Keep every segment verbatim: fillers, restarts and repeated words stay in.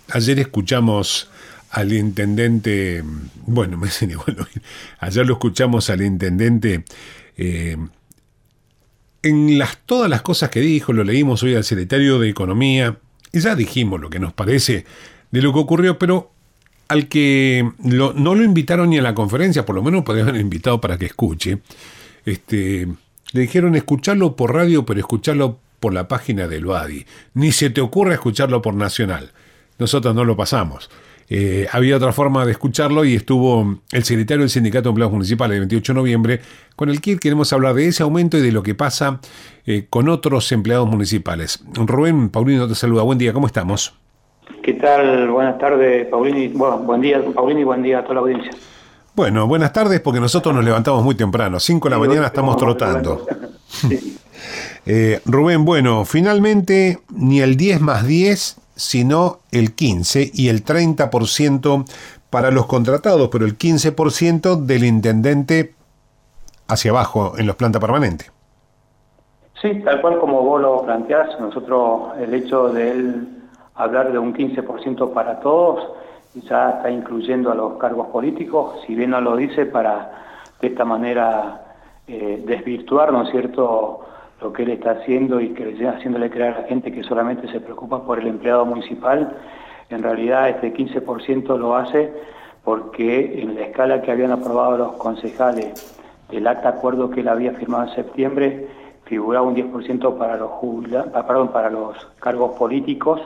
Ayer escuchamos al intendente, bueno, me dicen igual, ayer lo escuchamos al intendente eh, en las, todas las cosas que dijo, lo leímos hoy al secretario de Economía, y ya dijimos lo que nos parece de lo que ocurrió, pero al que lo, no lo invitaron ni a la conferencia, por lo menos podrían haber invitado para que escuche, este, le dijeron escucharlo por radio, pero escucharlo por la página del BADI. Ni se te ocurra escucharlo por Nacional. Nosotros no lo pasamos. Eh, había otra forma de escucharlo y estuvo el secretario del Sindicato de Empleados Municipales el veintiocho de noviembre, con el que queremos hablar de ese aumento y de lo que pasa eh, con otros empleados municipales. Rubén Paulino te saluda. Buen día, ¿cómo estamos? ¿Qué tal? Buenas tardes, Paulini. Bueno, buen día, Paulini, buen día a toda la audiencia. Bueno, buenas tardes porque nosotros nos levantamos muy temprano. cinco de la mañana estamos trotando. Sí. eh, Rubén, bueno, finalmente ni el diez más diez, sino el quince y el treinta por ciento para los contratados, pero el quince por ciento del intendente hacia abajo en los planta permanente. Sí, tal cual como vos lo planteás, nosotros el hecho de él hablar de un quince por ciento para todos ya está incluyendo a los cargos políticos, si bien no lo dice para de esta manera eh, desvirtuar, ¿no es cierto?, lo que él está haciendo y que haciéndole creer a la gente que solamente se preocupa por el empleado municipal. En realidad este quince por ciento lo hace porque en la escala que habían aprobado los concejales del acta acuerdo que él había firmado en septiembre figuraba un diez por ciento para los jubila, perdón, para los cargos políticos,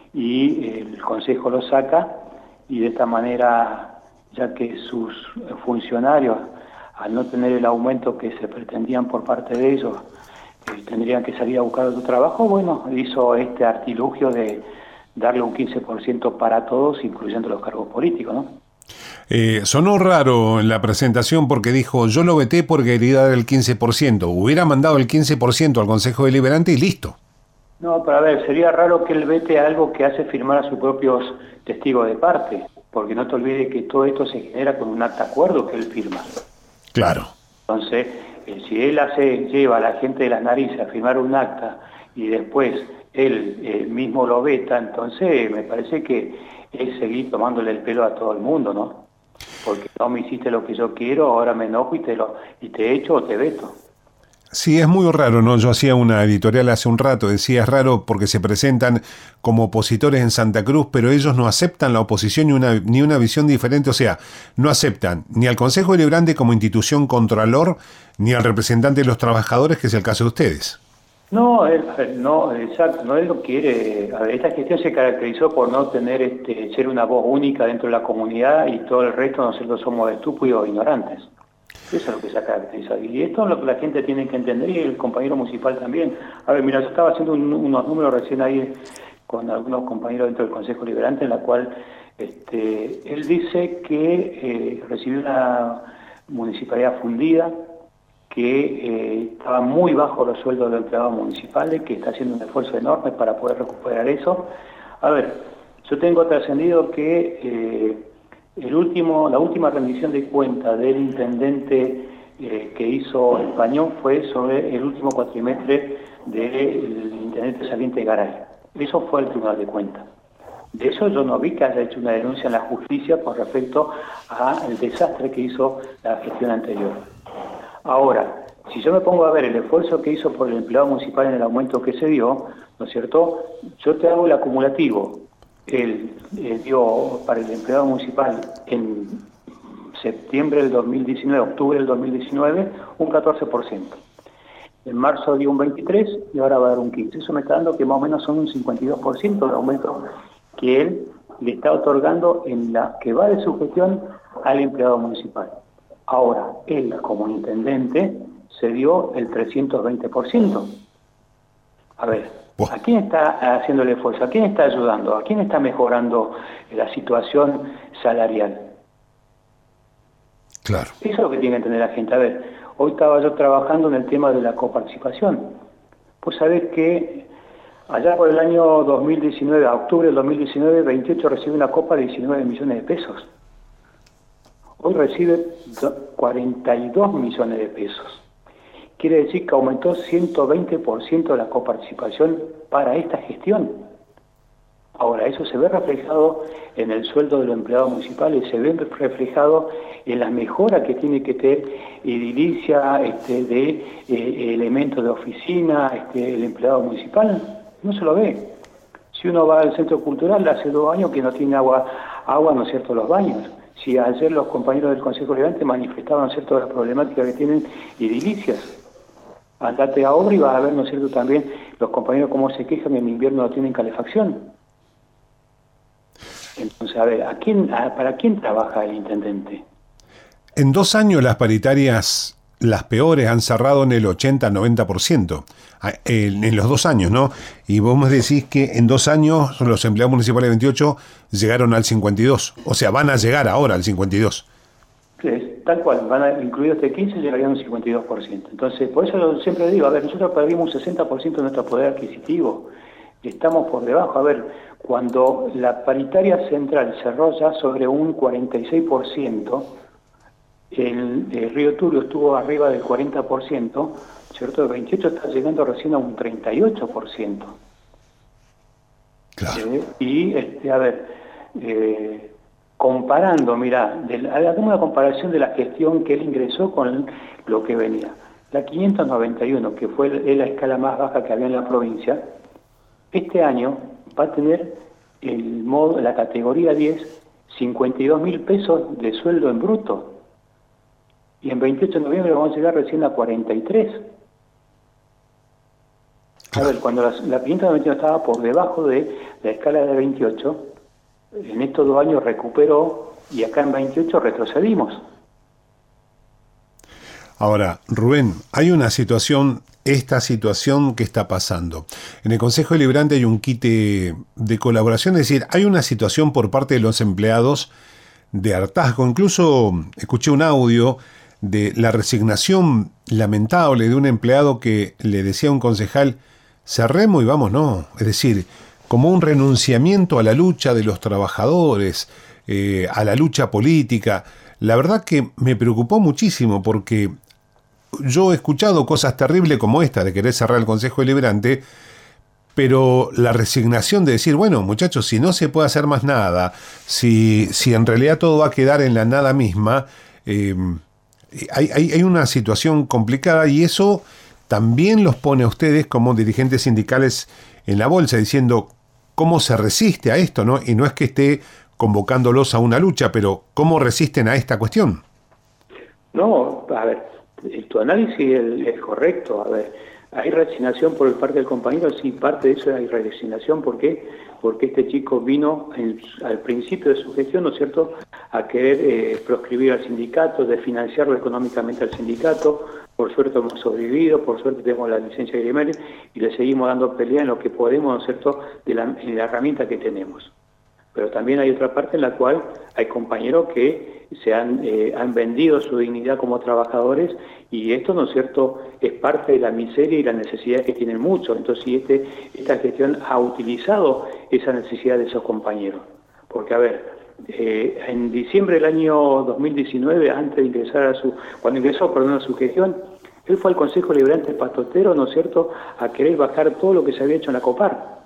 y el consejo lo saca, y de esta manera, ya que sus funcionarios, al no tener el aumento que se pretendían por parte de ellos, tendrían que salir a buscar otro trabajo, bueno, hizo este artilugio de darle un quince por ciento para todos, incluyendo los cargos políticos, ¿no? Eh, sonó raro en la presentación porque dijo, yo lo veté porque quería dar el quince por ciento. Hubiera mandado el quince por ciento al Consejo Deliberante y listo. No, pero a ver, sería raro que él vete algo que hace firmar a sus propios testigos de parte, porque no te olvides que todo esto se genera con un acta acuerdo que él firma. Claro. Entonces, si él hace, lleva a la gente de las narices a firmar un acta y después él eh, mismo lo veta, entonces me parece que es seguir tomándole el pelo a todo el mundo, ¿no? Porque no me hiciste lo que yo quiero, ahora me enojo y te lo y te echo o te veto. Sí, es muy raro, ¿no? Yo hacía una editorial hace un rato, decía, es raro porque se presentan como opositores en Santa Cruz, pero ellos no aceptan la oposición ni una, ni una visión diferente, o sea, no aceptan ni al Consejo Deliberante como institución contralor, ni al representante de los trabajadores, que es el caso de ustedes. No, él, no, exacto, no él lo quiere. A ver, esta gestión se caracterizó por no tener, este, ser una voz única dentro de la comunidad y todo el resto nosotros somos estúpidos e ignorantes. Eso es lo que se ha caracterizado. Y esto es lo que la gente tiene que entender, y el compañero municipal también. A ver, mira, yo estaba haciendo un, unos números recién ahí con algunos compañeros dentro del Consejo Liberante, en la cual este, él dice que eh, recibió una municipalidad fundida, que eh, estaba muy bajo los sueldos de los empleados municipales, que está haciendo un esfuerzo enorme para poder recuperar eso. A ver, yo tengo trascendido que eh, el último, la última rendición de cuentas del intendente eh, que hizo Español fue sobre el último cuatrimestre del intendente saliente Garay. Eso fue el Tribunal de Cuentas. De eso yo no vi que haya hecho una denuncia en la justicia con respecto al desastre que hizo la gestión anterior. Ahora, si yo me pongo a ver el esfuerzo que hizo por el empleado municipal en el aumento que se dio, ¿no es cierto?, yo te hago el acumulativo. Él eh, dio para el empleado municipal en septiembre del dos mil diecinueve, octubre del dos mil diecinueve, un catorce por ciento. En marzo dio un veintitrés por ciento y ahora va a dar un quince por ciento. Eso me está dando que más o menos son un cincuenta y dos por ciento de aumento que él le está otorgando en la que va de su gestión al empleado municipal. Ahora, él como intendente se dio el trescientos veinte por ciento. A ver, ¿a quién está haciendo el esfuerzo? ¿A quién está ayudando? ¿A quién está mejorando la situación salarial? Claro. Eso es lo que tiene que entender la gente. A ver, hoy estaba yo trabajando en el tema de la coparticipación. Pues sabés que allá por el año dos mil diecinueve, a octubre del dos mil diecinueve, veintiocho recibe una copa de diecinueve millones de pesos. Hoy recibe cuarenta y dos millones de pesos. Quiere decir que aumentó ciento veinte por ciento la coparticipación para esta gestión. Ahora, eso se ve reflejado en el sueldo de los empleados municipales, se ve reflejado en la mejora que tiene que tener edilicia este, de eh, elementos de oficina, este, el empleado municipal, no se lo ve. Si uno va al centro cultural, hace dos años que no tiene agua, agua, ¿no es cierto?, los baños. Si ayer los compañeros del Consejo Liberante manifestaban, ¿no es cierto?, las problemáticas que tienen edilicias. Andate a obra y vas a ver, ¿no es cierto?, también los compañeros cómo se quejan en invierno no tienen calefacción. Entonces, a ver, ¿a quién, a, ¿para quién trabaja el intendente? En dos años las paritarias, las peores, han cerrado en el ochenta a noventa por ciento. En, en los dos años, ¿no? Y vos me decís que en dos años los empleados municipales de veintiocho llegaron al cincuenta y dos. O sea, van a llegar ahora al cincuenta y dos. Sí, tal cual, van a incluir este quince y llegarían al cincuenta y dos por ciento. Entonces, por eso siempre digo, a ver, nosotros perdimos un sesenta por ciento de nuestro poder adquisitivo. Estamos por debajo. A ver, cuando la paritaria central cerró ya sobre un cuarenta y seis por ciento, el, el Río Turbio estuvo arriba del cuarenta por ciento, ¿cierto? El veintiocho está llegando recién a un treinta y ocho por ciento. Claro. Eh, y, este, a ver, eh, comparando, mirá, hagamos una comparación de la gestión que él ingresó con lo que venía. La quinientos noventa y uno, que fue la escala más baja que había en la provincia, este año va a tener el modo, la categoría diez, cincuenta y dos mil pesos de sueldo en bruto. Y en veintiocho de noviembre vamos a llegar recién a cuarenta y tres. A ver, cuando la, la quinientos noventa y uno estaba por debajo de la escala de veintiocho, en estos dos años recuperó y acá en veintiocho retrocedimos. Ahora, Rubén, hay una situación, esta situación que está pasando. En el Consejo Deliberante hay un quite de colaboración, es decir, hay una situación por parte de los empleados de hartazgo. Incluso escuché un audio de la resignación lamentable de un empleado que le decía a un concejal, cerremos y vamos, no. Es decir, como un renunciamiento a la lucha de los trabajadores, eh, a la lucha política. La verdad que me preocupó muchísimo porque yo he escuchado cosas terribles como esta de querer cerrar el Consejo Deliberante, pero la resignación de decir, bueno, muchachos, si no se puede hacer más nada, si, si en realidad todo va a quedar en la nada misma, eh, hay, hay, hay una situación complicada y eso también los pone a ustedes como dirigentes sindicales en la bolsa, diciendo cómo se resiste a esto, ¿no? Y no es que esté convocándolos a una lucha, pero ¿cómo resisten a esta cuestión? No, a ver, tu análisis es, es correcto. A ver, hay resignación por parte del compañero, sí, parte de eso hay resignación. ¿Por qué? Porque este chico vino en, al principio de su gestión, ¿no es cierto?, a querer eh, proscribir al sindicato, de financiarlo económicamente al sindicato. Por suerte hemos sobrevivido, por suerte tenemos la licencia de gremial y le seguimos dando pelea en lo que podemos, ¿no es cierto?, de la, en la herramienta que tenemos. Pero también hay otra parte en la cual hay compañeros que se han, eh, han vendido su dignidad como trabajadores y esto, ¿no es cierto?, es parte de la miseria y la necesidad que tienen muchos. Entonces, este, esta gestión ha utilizado esa necesidad de esos compañeros. Porque, a ver, eh, en diciembre del año dos mil diecinueve, antes de ingresar a su, cuando ingresó, perdón, a su gestión, él fue al Consejo Deliberante Patotero, ¿no es cierto?, a querer bajar todo lo que se había hecho en la COPAR.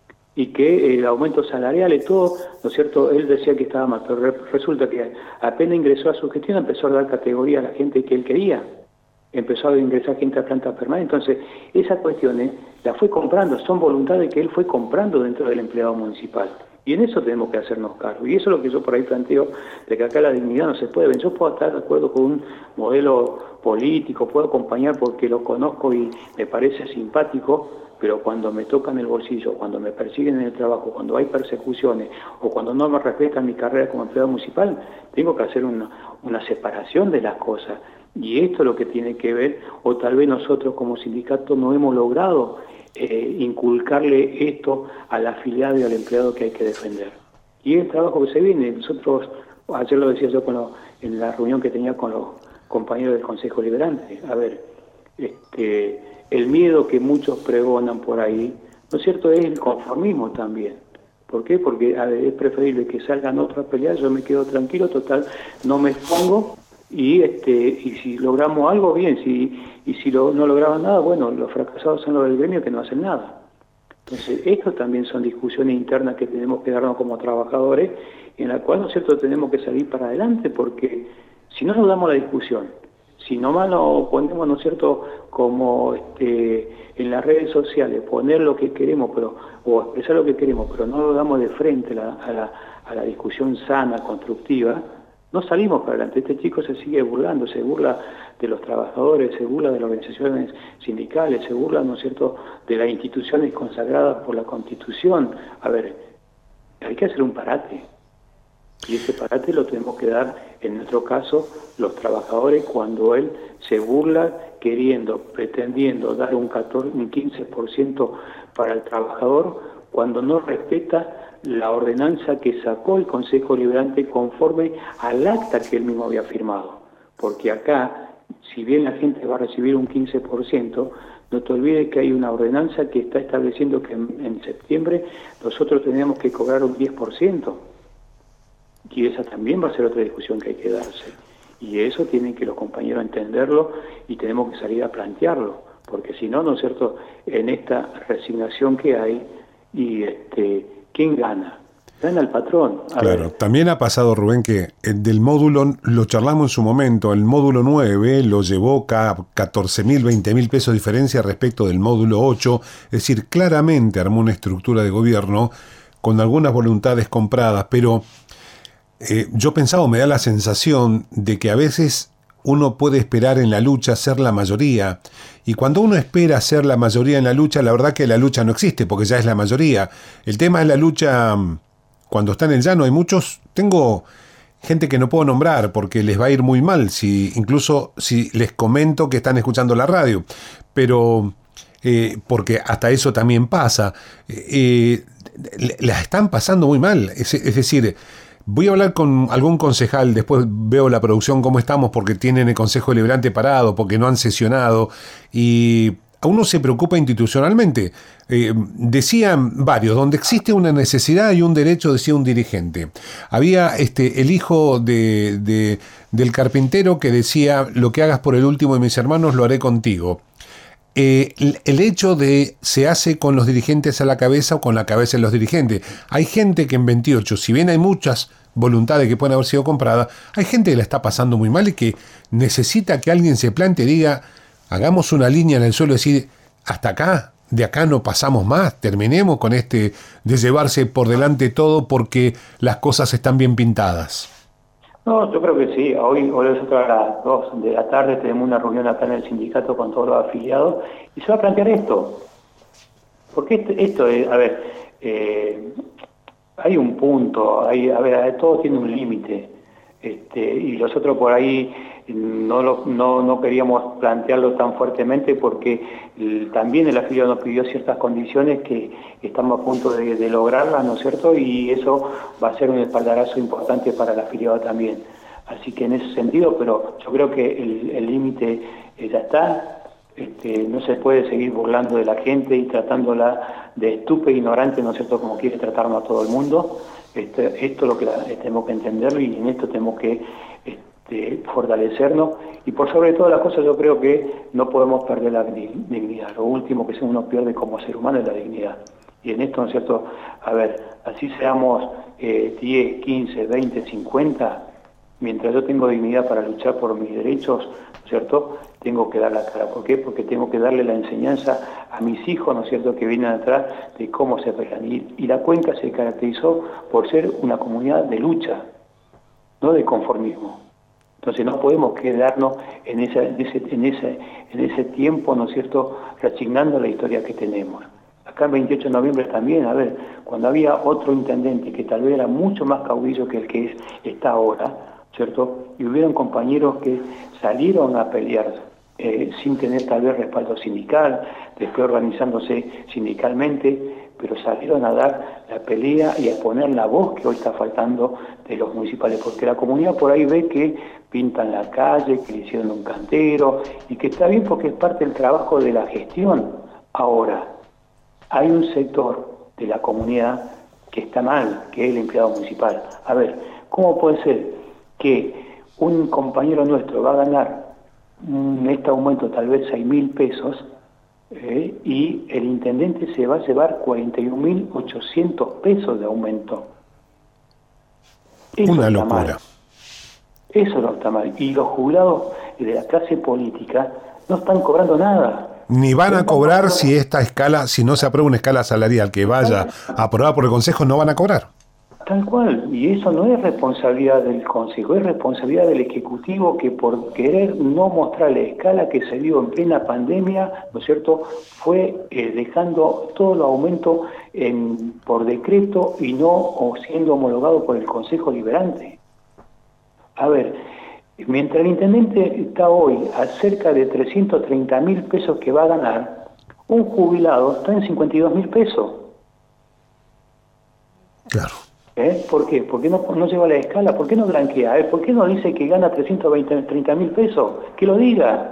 Y que el aumento salarial y todo, ¿no es cierto?, él decía que estaba mal, pero resulta que apenas ingresó a su gestión empezó a dar categoría a la gente que él quería, empezó a ingresar gente a planta permanente. Entonces, esas cuestiones las fue comprando, son voluntades que él fue comprando dentro del empleado municipal. Y en eso tenemos que hacernos cargo. Y eso es lo que yo por ahí planteo, de que acá la dignidad no se puede ver. Yo puedo estar de acuerdo con un modelo político, puedo acompañar porque lo conozco y me parece simpático, pero cuando me tocan el bolsillo, cuando me persiguen en el trabajo, cuando hay persecuciones o cuando no me respetan mi carrera como empleado municipal, tengo que hacer una, una separación de las cosas. Y esto es lo que tiene que ver, o tal vez nosotros como sindicato no hemos logrado eh, inculcarle esto a la afiliada y al empleado que hay que defender. Y es el trabajo que se viene. Nosotros, ayer lo decía yo con lo, en la reunión que tenía con los compañeros del Consejo Deliberante, a ver, este... el miedo que muchos pregonan por ahí, ¿no es cierto?, es el conformismo también. ¿Por qué? Porque a ver, es preferible que salgan otros a pelear, yo me quedo tranquilo, total, no me expongo, y este y si logramos algo, bien, si y si lo, no logramos nada, bueno, los fracasados son los del gremio que no hacen nada. Entonces, esto también son discusiones internas que tenemos que darnos como trabajadores, en la cual, ¿no es cierto?, tenemos que salir para adelante, porque si no nos damos la discusión, si nomás nos ponemos, ¿no es cierto?, como este, en las redes sociales, poner lo que queremos, pero o expresar lo que queremos, pero no lo damos de frente a la, a la, a la discusión sana, constructiva, no salimos para adelante. Este chico se sigue burlando, se burla de los trabajadores, se burla de las organizaciones sindicales, se burla, ¿no es cierto?, de las instituciones consagradas por la Constitución. A ver, hay que hacer un parate. Y ese parate lo tenemos que dar, en nuestro caso, los trabajadores, cuando él se burla queriendo, pretendiendo dar un, catorce, un quince por ciento para el trabajador, cuando no respeta la ordenanza que sacó el Consejo Liberante conforme al acta que él mismo había firmado. Porque acá, si bien la gente va a recibir un quince por ciento, no te olvides que hay una ordenanza que está estableciendo que en, en septiembre nosotros tenemos que cobrar un diez por ciento. Y esa también va a ser otra discusión que hay que darse. Y eso tienen que los compañeros entenderlo y tenemos que salir a plantearlo. Porque si no, ¿no es cierto?, en esta resignación que hay, y este, ¿quién gana? Gana el patrón. A claro, ver. También ha pasado, Rubén, que el del módulo, lo charlamos en su momento, el módulo nueve lo llevó a catorce mil, veinte mil pesos de diferencia respecto del módulo ocho, es decir, claramente armó una estructura de gobierno con algunas voluntades compradas, pero eh, yo pensaba, me da la sensación de que a veces uno puede esperar en la lucha ser la mayoría, y cuando uno espera ser la mayoría en la lucha, la verdad que la lucha no existe, porque ya es la mayoría. El tema es la lucha cuando está en el llano. Hay muchos, tengo gente que no puedo nombrar porque les va a ir muy mal, si incluso si les comento que están escuchando la radio, pero eh, porque hasta eso también pasa, eh, la están pasando muy mal, es, es decir, voy a hablar con algún concejal, después veo la producción cómo estamos, porque tienen el Consejo Deliberante parado, porque no han sesionado, y a uno se preocupa institucionalmente. Eh, decían varios, donde existe una necesidad y un derecho, decía un dirigente. Había este, el hijo de, de, del carpintero que decía, lo que hagas por el último de mis hermanos lo haré contigo. Eh, el, el hecho de se hace con los dirigentes a la cabeza o con la cabeza de los dirigentes. Hay gente que en veintiocho, si bien hay muchas voluntades que pueden haber sido compradas, hay gente que la está pasando muy mal y que necesita que alguien se plante y diga, hagamos una línea en el suelo y decir, hasta acá, de acá no pasamos más, terminemos con este de llevarse por delante todo porque las cosas están bien pintadas. No, yo creo que sí. Hoy, hoy nosotros a las dos de la tarde tenemos una reunión acá en el sindicato con todos los afiliados y se va a plantear esto. Porque esto, esto es, a ver, eh, hay un punto, hay, a ver, todo tiene un límite. Este, y nosotros por ahí no, lo, no, no queríamos plantearlo tan fuertemente porque el, también el afiliado nos pidió ciertas condiciones que estamos a punto de, de lograrlas, ¿no es cierto? Y eso va a ser un espaldarazo importante para el afiliado también. Así que en ese sentido, pero yo creo que el límite eh, ya está. Este, no se puede seguir burlando de la gente y tratándola de estúpida, ignorante, ¿no es cierto?, como quiere tratarnos a todo el mundo. Este, esto es lo que la, tenemos que entenderlo y en esto tenemos que este, fortalecernos. Y por sobre todas las cosas yo creo que no podemos perder la dignidad. Lo último que uno pierde como ser humano es la dignidad. Y en esto, ¿no es cierto?, a ver, así seamos eh, diez, quince, veinte, cincuenta, mientras yo tengo dignidad para luchar por mis derechos, ¿no es cierto?, tengo que dar la cara. ¿Por qué? Porque tengo que darle la enseñanza a mis hijos, ¿no es cierto?, que vienen atrás de cómo se pelean. Y, y la cuenca se caracterizó por ser una comunidad de lucha, no de conformismo. Entonces no podemos quedarnos en, esa, en, ese, en, ese, en ese tiempo, ¿no es cierto?, resignando la historia que tenemos. Acá el veintiocho de noviembre también, a ver, cuando había otro intendente que tal vez era mucho más caudillo que el que es, está ahora, ¿cierto?, y hubieron compañeros que salieron a pelear eh, sin tener tal vez respaldo sindical, después organizándose sindicalmente, pero salieron a dar la pelea y a poner la voz que hoy está faltando de los municipales, porque la comunidad por ahí ve que pintan la calle, que le hicieron un cantero, y que está bien porque es parte del trabajo de la gestión. Ahora, hay un sector de la comunidad que está mal, que es el empleado municipal. A ver, ¿cómo puede ser que un compañero nuestro va a ganar en este aumento tal vez seis mil pesos eh, y el intendente se va a llevar cuarenta y un mil ochocientos pesos de aumento. Eso Una está locura. mal. Eso no está mal. Y los jubilados de la clase política no están cobrando nada. Ni van a cobrar si esta escala, si no se aprueba una escala salarial que vaya aprobada por el Consejo, no van a cobrar. Tal cual, y eso no es responsabilidad del Consejo, es responsabilidad del Ejecutivo, que por querer no mostrar la escala que se dio en plena pandemia, ¿no es cierto?, fue eh, dejando todo el aumento en, por decreto y no o siendo homologado por el Consejo Liberante. A ver, mientras el intendente está hoy a cerca de trescientos treinta mil pesos que va a ganar, un jubilado está en cincuenta y dos mil pesos. Claro. ¿Eh? ¿Por qué? ¿Por qué no, no lleva la escala? ¿Por qué no blanquea? ¿Eh? ¿Por qué no dice que gana trescientos treinta mil pesos? Que lo diga.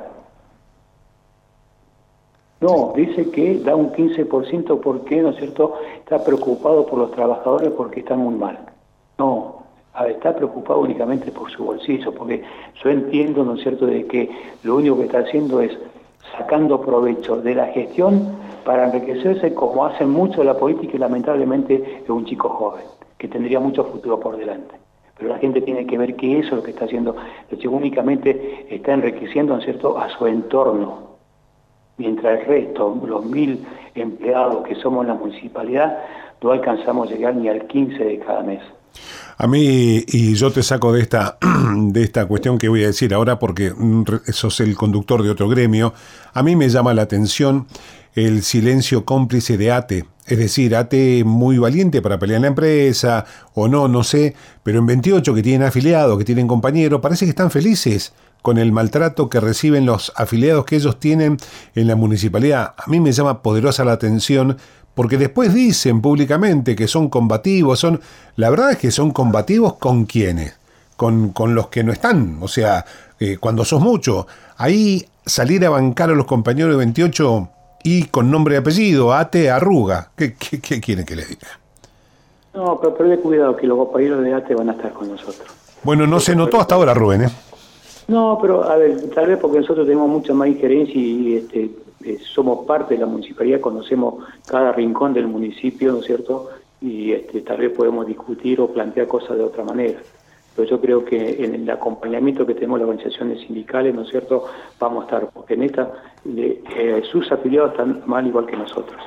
No, dice que da un quince por ciento porque, ¿no es cierto?, está preocupado por los trabajadores porque están muy mal. No, a ver, está preocupado únicamente por su bolsillo, porque yo entiendo, ¿no es cierto?, de que lo único que está haciendo es sacando provecho de la gestión para enriquecerse, como hacen mucho la política, y lamentablemente es un chico joven que tendría mucho futuro por delante. Pero la gente tiene que ver que eso es lo que está haciendo. El chico únicamente está enriqueciendo, ¿no es cierto?, a su entorno. Mientras el resto, los mil empleados que somos en la municipalidad, no alcanzamos a llegar ni al quince de cada mes. A mí, y yo te saco de esta, de esta cuestión que voy a decir ahora porque sos el conductor de otro gremio, a mí me llama la atención el silencio cómplice de ATE. Es decir, ATE muy valiente para pelear en la empresa, o no, no sé, pero en veintiocho que tienen afiliados, que tienen compañeros, parece que están felices con el maltrato que reciben los afiliados que ellos tienen en la municipalidad. A mí me llama poderosa la atención, porque después dicen públicamente que son combativos, son, la verdad es que son combativos ¿con quiénes? Con, con los que no están, o sea, eh, cuando sos mucho. Ahí salir a bancar a los compañeros de veintiocho y con nombre y apellido, ATE arruga. ¿Qué, qué, qué quieren que les diga? No, pero, pero de cuidado, que los compañeros de ATE van a estar con nosotros. Bueno, no se notó hasta ahora, Rubén, ¿eh? No, pero a ver, tal vez porque nosotros tenemos mucha más injerencia y este, eh, somos parte de la municipalidad, conocemos cada rincón del municipio, ¿no es cierto? Y este, tal vez podemos discutir o plantear cosas de otra manera. Pero yo creo que en el acompañamiento que tenemos las organizaciones sindicales, ¿no es cierto?, vamos a estar, porque en esta, eh, sus afiliados están mal igual que nosotros.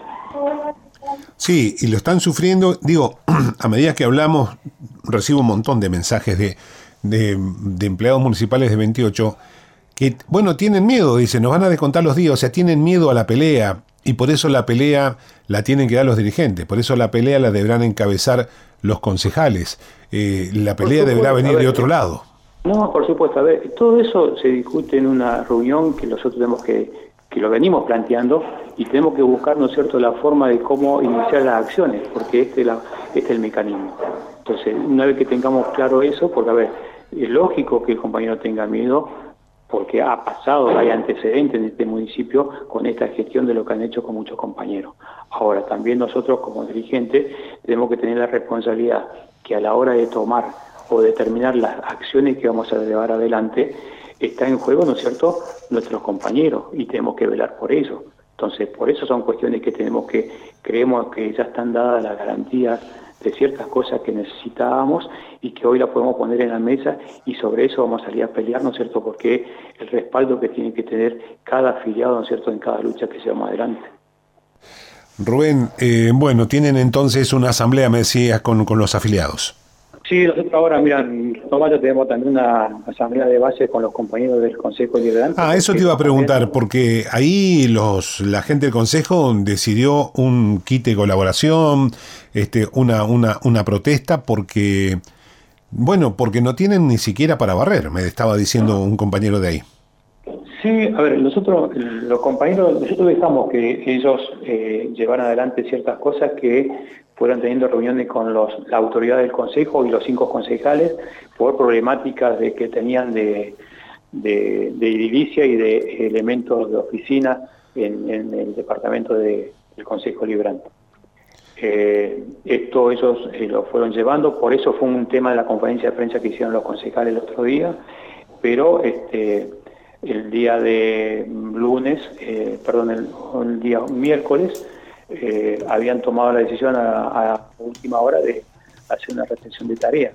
Sí, y lo están sufriendo. Digo, a medida que hablamos, recibo un montón de mensajes de, de, de empleados municipales de veintiocho que, bueno, tienen miedo, dicen, nos van a descontar los días, o sea, tienen miedo a la pelea, y por eso la pelea la tienen que dar los dirigentes, por eso la pelea la deberán encabezar los concejales. Eh, la pelea deberá venir de otro lado. No, por supuesto, a ver, todo eso se discute en una reunión que nosotros tenemos que, que lo venimos planteando, y tenemos que buscar, ¿no es cierto?, la forma de cómo iniciar las acciones, porque este es, la, este es el mecanismo. Entonces, una vez que tengamos claro eso, porque a ver, es lógico que el compañero tenga miedo, porque ha pasado, hay antecedentes en este municipio con esta gestión de lo que han hecho con muchos compañeros. Ahora, también nosotros como dirigentes tenemos que tener la responsabilidad que a la hora de tomar o determinar las acciones que vamos a llevar adelante, está en juego, ¿no es cierto?, nuestros compañeros, y tenemos que velar por eso. Entonces, por eso son cuestiones que tenemos que, creemos que ya están dadas las garantías de ciertas cosas que necesitábamos y que hoy la podemos poner en la mesa, y sobre eso vamos a salir a pelear, ¿no es cierto?, porque el respaldo que tiene que tener cada afiliado, ¿no es cierto?, en cada lucha que llevamos adelante. Rubén, eh, bueno, tienen entonces una asamblea, me decías, con, con los afiliados. Sí, nosotros ahora, mira, en Tomayo tenemos también una asamblea de base con los compañeros del Consejo Liberante. Ah, eso te iba a preguntar, porque ahí los la gente del Consejo decidió un quite de colaboración, este, una, una, una protesta, porque, bueno, porque no tienen ni siquiera para barrer, me estaba diciendo un compañero de ahí. Sí, a ver, nosotros, los compañeros, nosotros dejamos que ellos eh, llevaran adelante ciertas cosas, que fueron teniendo reuniones con los, la autoridad del Consejo y los cinco concejales por problemáticas de que tenían de, de, de edilicia y de elementos de oficina en, en el departamento de, del Consejo Liberante. Eh, esto ellos eh, lo fueron llevando, por eso fue un tema de la conferencia de prensa que hicieron los concejales el otro día, pero este, el día de lunes, eh, perdón, el, el día miércoles, eh, habían tomado la decisión a, a última hora de hacer una retención de tarea.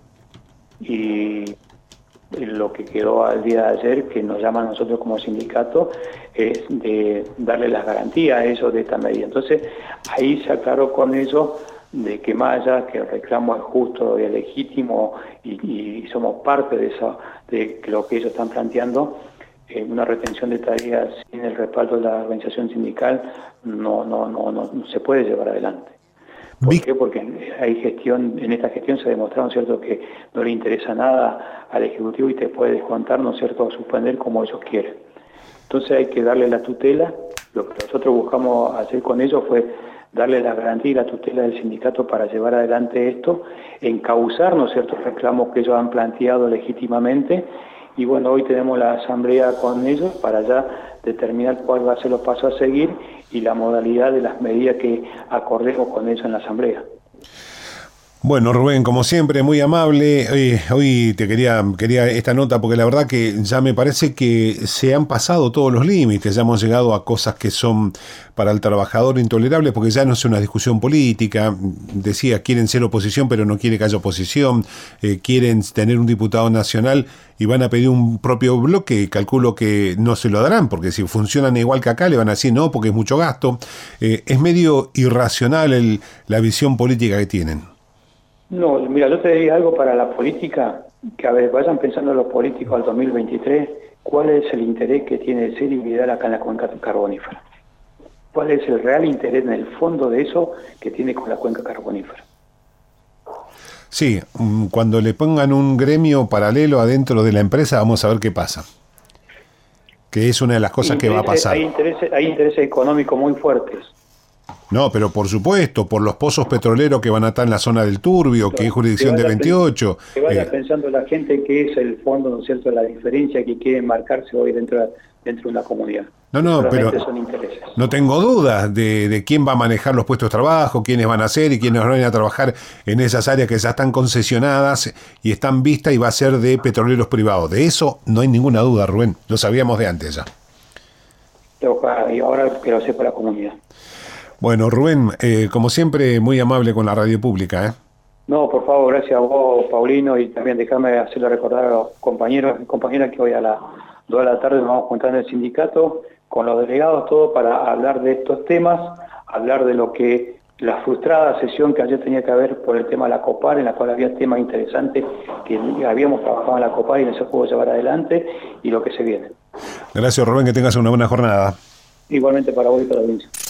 Y lo que quedó al día de ayer, que nos llama a nosotros como sindicato, es de darle las garantías a ellos de esta medida. Entonces, ahí se aclaró con ellos de que más allá que el reclamo es justo y es legítimo y, y somos parte de eso, de lo que ellos están planteando, eh, una retención de tareas sin el respaldo de la organización sindical no, no, no, no, no se puede llevar adelante. ¿Por qué? Porque hay gestión, en esta gestión se ha demostrado, ¿no es cierto?, que no le interesa nada al Ejecutivo y te puede descontar, ¿no es cierto?, suspender como ellos quieren. Entonces hay que darle la tutela. Lo que nosotros buscamos hacer con ellos fue darle la garantía y la tutela del sindicato para llevar adelante esto, encauzar, ¿no es cierto?, reclamos que ellos han planteado legítimamente. Y bueno, hoy tenemos la asamblea con ellos para ya determinar cuál va a ser los pasos a seguir y la modalidad de las medidas que acordemos con ellos en la asamblea. Bueno, Rubén, como siempre, muy amable. Hoy, hoy te quería, quería esta nota porque la verdad que ya me parece que se han pasado todos los límites, ya hemos llegado a cosas que son para el trabajador intolerables porque ya no es una discusión política. Decía, quieren ser oposición pero no quiere que haya oposición, eh, quieren tener un diputado nacional y van a pedir un propio bloque. Calculo que no se lo darán porque si funcionan igual que acá le van a decir no porque es mucho gasto. Eh, es medio irracional el, la visión política que tienen. No, mira, yo te diría algo para la política, que a ver, vayan pensando los políticos al dos mil veintitrés, ¿cuál es el interés que tiene Ser y Vidal acá en la cuenca carbonífera? ¿Cuál es el real interés en el fondo de eso que tiene con la cuenca carbonífera? Sí, cuando le pongan un gremio paralelo adentro de la empresa, vamos a ver qué pasa. Que es una de las cosas que va a pasar. Hay intereses, hay intereses económicos muy fuertes. No, pero por supuesto, por los pozos petroleros que van a estar en la zona del Turbio, que es jurisdicción de veintiocho. Que vaya eh, pensando la gente que es el fondo, ¿no es cierto?, la diferencia que quiere marcarse hoy dentro de, dentro de una comunidad. No, no, pero son intereses. No tengo dudas de, de quién va a manejar los puestos de trabajo, quiénes van a hacer y quiénes van a trabajar en esas áreas que ya están concesionadas y están vistas y va a ser de petroleros privados. De eso no hay ninguna duda, Rubén. Lo sabíamos de antes ya. Y ahora que lo sepa la comunidad. Bueno, Rubén, eh, como siempre, muy amable con la radio pública, ¿eh? No, por favor, gracias a vos, Paulino, y también déjame hacerle recordar a los compañeros y compañeras que hoy a las dos de la tarde nos vamos a juntar en el sindicato con los delegados, todo para hablar de estos temas, hablar de lo que la frustrada sesión que ayer tenía que haber por el tema de la COPAR, en la cual había temas interesantes que habíamos trabajado en la COPAR y no se pudo llevar adelante, y lo que se viene. Gracias, Rubén, que tengas una buena jornada. Igualmente para vos y para la audiencia.